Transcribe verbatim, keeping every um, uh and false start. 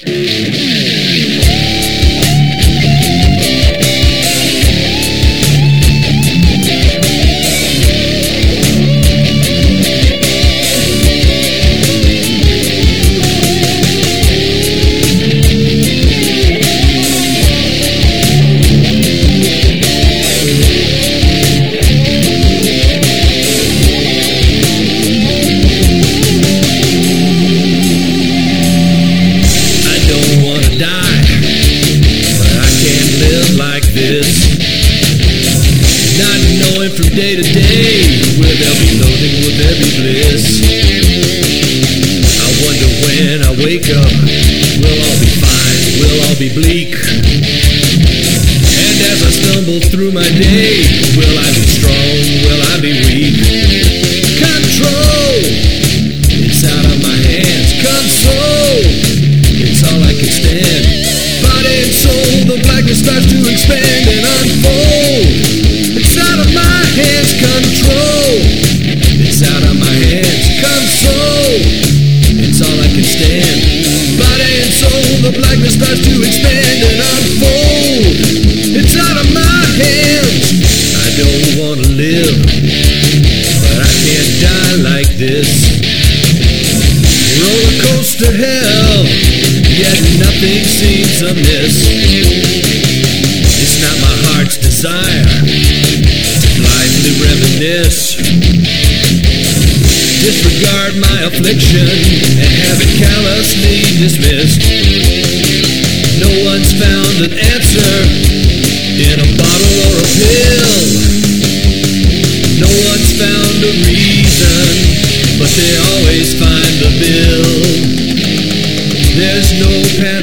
Not knowing from day to day will there be loading, will there be bliss? I wonder when I wake up, will all be fine, will all be bleak? And as I stumble through my day, will I be strong, will I be weak? Control, it's out of my hands. Console, it's all I can stand. Body and soul, the blackness starts to expand and unfold. It's out of my hands. Control, it's out of my hands. Console, it's all I can stand. Body and soul, the blackness starts to expand and unfold. It's out of my hands. I don't want to live, but I can't die like this. Roller coaster hell, yet nothing seems amiss. It's not my heart's desire to blindly reminisce. Disregard my affliction and have it callously dismissed. No one's found an answer in a bottle or a pill. No one's found a reason, but they always find a bill. There's no